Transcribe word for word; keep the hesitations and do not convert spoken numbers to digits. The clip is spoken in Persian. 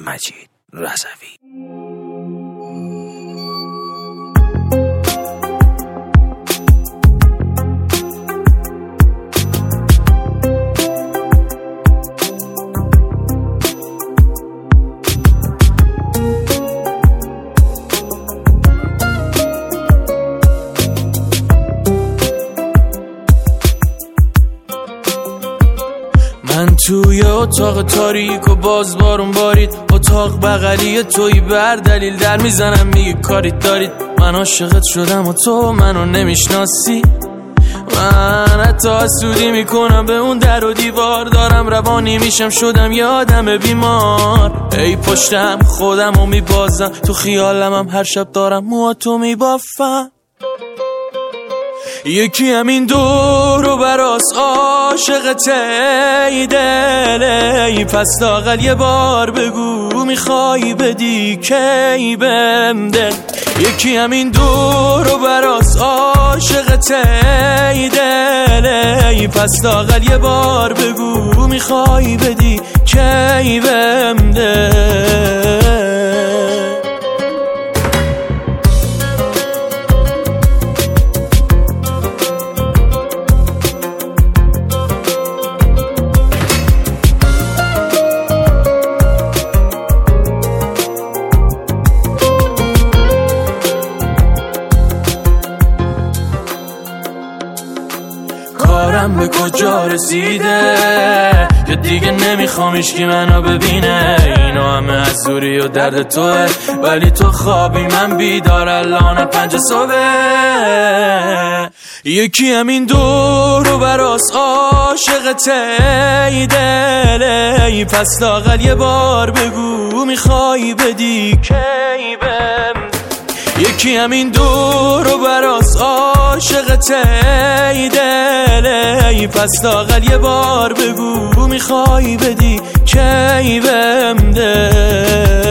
مجید رضوی. من توی اتاق تاریک و باز بارون بارید، اتاق بغلی توی بر دلیل در میزنم میگه کاریت دارید. من عاشقت شدم و تو منو نمیشناسی. من حتی حسودی میکنم به اون در و دیوار، دارم روانی میشم شدم یه آدم بیمار. ای پشتم خودم رو میبازم، تو خیالم هم هر شب دارم موهاتو میبافم. یکی همین دور و براس عاشقت ای دل، ای پس لااقل یه بار بگو میخوای بدی کی بهم دل. یکی همین دور و براس عاشقت ای دل، ای پس لااقل یه بار بگو میخوای بدی کی بهم دل. کارم به کجا رسیده که دیگه نمیخوام هیچکی منو ببینه. اینا همه از دوری و درد توه، ولی تو خوابی من بیدار الان پنج صبح. یکی همین دور و براس عاشقت ای دل، ای پس لااقل یه بار بگو میخوای بدی کی بهم. یکی همین دور و براس عاشقت ای دل، ای پس لااقل یه بار بگو میخوای بدی کی بهم دل.